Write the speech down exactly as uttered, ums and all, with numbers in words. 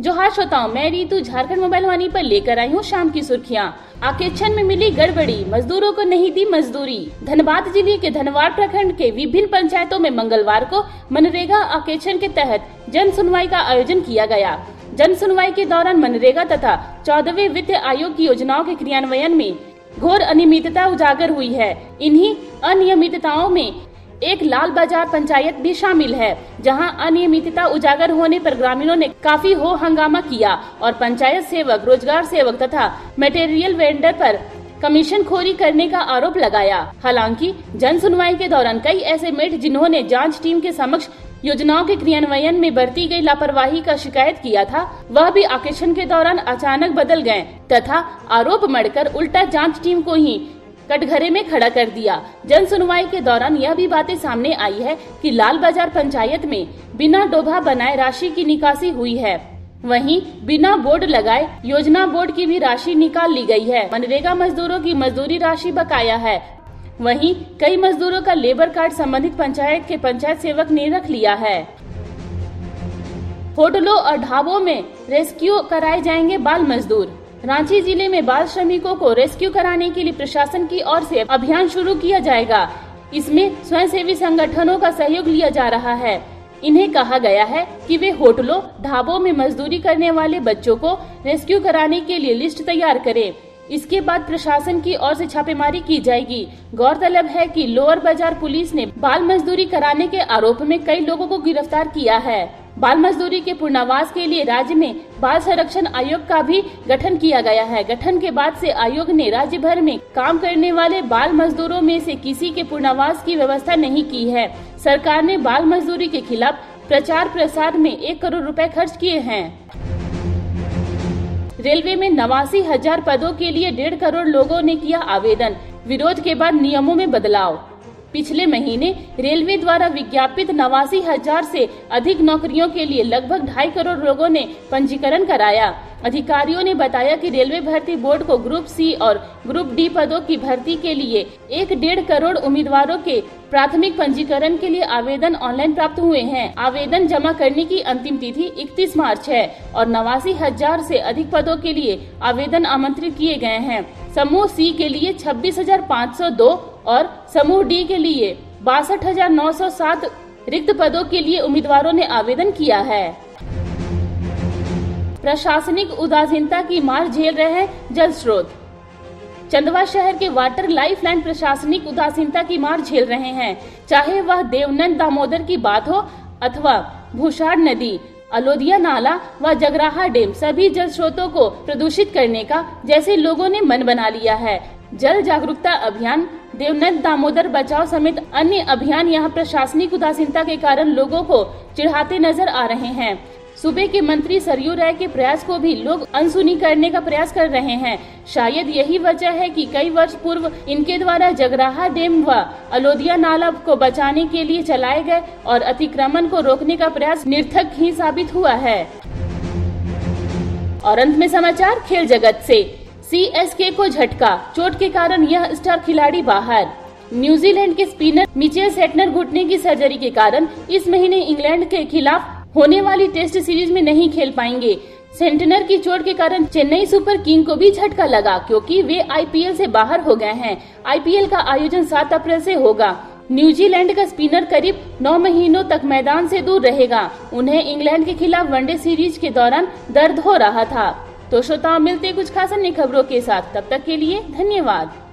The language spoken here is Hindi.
जोहार श्रोताओं, मैं रीतू झारखंड मोबाइल वाणी पर लेकर आई हूँ शाम की सुर्खियाँ। आकेक्षण में मिली गड़बड़ी, मजदूरों को नहीं दी मजदूरी। धनबाद जिले के धनवाड़ प्रखंड के विभिन्न पंचायतों में मंगलवार को मनरेगा आकेक्षण के तहत जन सुनवाई का आयोजन किया गया। जन सुनवाई के दौरान मनरेगा तथा चौदहवें वित्त आयोग की योजनाओं के क्रियान्वयन में घोर अनियमितता उजागर हुई है। इन्हीं अनियमितताओं में एक लाल बाजार पंचायत भी शामिल है, जहां अनियमितता उजागर होने पर ग्रामीणों ने काफी हो हंगामा किया और पंचायत सेवक, रोजगार सेवक तथा मटेरियल वेंडर पर कमीशन खोरी करने का आरोप लगाया। हालांकि जन सुनवाई के दौरान कई ऐसे मेट जिन्होंने जांच टीम के समक्ष योजनाओं के क्रियान्वयन में बरती गई लापरवाही का शिकायत किया था, वह भी आकेक्षण के दौरान अचानक बदल गए तथा आरोप मढ़कर उल्टा जांच टीम को ही कटघरे में खड़ा कर दिया। जन सुनवाई के दौरान यह भी बातें सामने आई है कि लाल बाजार पंचायत में बिना डोभा बनाए राशि की निकासी हुई है, वहीं बिना बोर्ड लगाए योजना बोर्ड की भी राशि निकाल ली गई है। मनरेगा मजदूरों की मजदूरी राशि बकाया है, वहीं कई मजदूरों का लेबर कार्ड संबंधित पंचायत के पंचायत सेवक ने रख लिया है। होटलों और ढाबों में रेस्क्यू कराए जाएंगे बाल मजदूर। रांची जिले में बाल श्रमिकों को रेस्क्यू कराने के लिए प्रशासन की ओर से अभियान शुरू किया जाएगा। इसमें स्वयंसेवी संगठनों का सहयोग लिया जा रहा है। इन्हें कहा गया है कि वे होटलों, ढाबों में मजदूरी करने वाले बच्चों को रेस्क्यू कराने के लिए लिस्ट तैयार करें। इसके बाद प्रशासन की ओर से छापेमारी की जाएगी। गौरतलब है कि लोअर बाजार पुलिस ने बाल मजदूरी कराने के आरोप में कई लोगों को गिरफ्तार किया है। बाल मजदूरी के पूर्णावास के लिए राज्य में बाल संरक्षण आयोग का भी गठन किया गया है। गठन के बाद से आयोग ने राज्य भर में काम करने वाले बाल मजदूरों में से किसी के पूर्णावास की व्यवस्था नहीं की है। सरकार ने बाल मजदूरी के खिलाफ प्रचार प्रसार में एक करोड़ रुपए खर्च किए हैं। रेलवे में नवासी हजार पदों के लिए डेढ़ करोड़ लोगों ने किया आवेदन। विरोध के बाद नियमों में बदलाव। पिछले महीने रेलवे द्वारा विज्ञापित नवासी हजार से अधिक नौकरियों के लिए लगभग ढाई करोड़ लोगों ने पंजीकरण कराया। अधिकारियों ने बताया कि रेलवे भर्ती बोर्ड को ग्रुप सी और ग्रुप डी पदों की भर्ती के लिए एक डेढ़ करोड़ उम्मीदवारों के प्राथमिक पंजीकरण के लिए आवेदन ऑनलाइन प्राप्त हुए हैं। आवेदन जमा करने की अंतिम तिथि इकतीस मार्च है और नवासी हजार से अधिक पदों के लिए आवेदन आमंत्रित किए गए हैं। समूह सी के लिए छब्बीस हजार पाँच सौ दो और समूह डी के लिए बासठ हजार नौ सौ सात रिक्त पदों के लिए उम्मीदवारों ने आवेदन किया है। प्रशासनिक उदासीनता की मार झेल रहे हैं जल स्रोत। चंदवा शहर के वाटर लाइफलाइन प्रशासनिक उदासीनता की मार झेल रहे हैं, चाहे वह देवनंद दामोदर की बात हो अथवा भूषाड़ नदी, अलोदिया नाला व जगराहा डैम। सभी जल स्रोतों को प्रदूषित करने का जैसे लोगों ने मन बना लिया है। जल जागरूकता अभियान, देवनंद दामोदर बचाओ समेत अन्य अभियान यहाँ प्रशासनिक उदासीनता के कारण लोगों को चिढ़ाते नजर आ रहे हैं। सूबे के मंत्री सरयू राय के प्रयास को भी लोग अनसुनी करने का प्रयास कर रहे हैं। शायद यही वजह है कि कई वर्ष पूर्व इनके द्वारा जगराहा डैम व अलोदिया नाला को बचाने के लिए चलाए गए और अतिक्रमण को रोकने का प्रयास निरर्थक ही साबित हुआ है। और अंत में समाचार खेल जगत से। सी एस के को झटका, चोट के कारण यह स्टार खिलाड़ी बाहर। न्यूजीलैंड के स्पिनर मिचेल सेटनर घुटने की सर्जरी के कारण इस महीने इंग्लैंड के खिलाफ होने वाली टेस्ट सीरीज में नहीं खेल पाएंगे। सेंटनर की चोट के कारण चेन्नई सुपर किंग को भी झटका लगा, क्योंकि वे आई पी एल से बाहर हो गए हैं। आई पी एल का आयोजन सात अप्रैल से होगा। न्यूजीलैंड का स्पिनर करीब नौ महीनों तक मैदान से दूर रहेगा। उन्हें इंग्लैंड के खिलाफ वनडे सीरीज के दौरान दर्द हो रहा था। तो श्रोताओं, मिलते कुछ खास अन्य खबरों के साथ, तब तक के लिए धन्यवाद।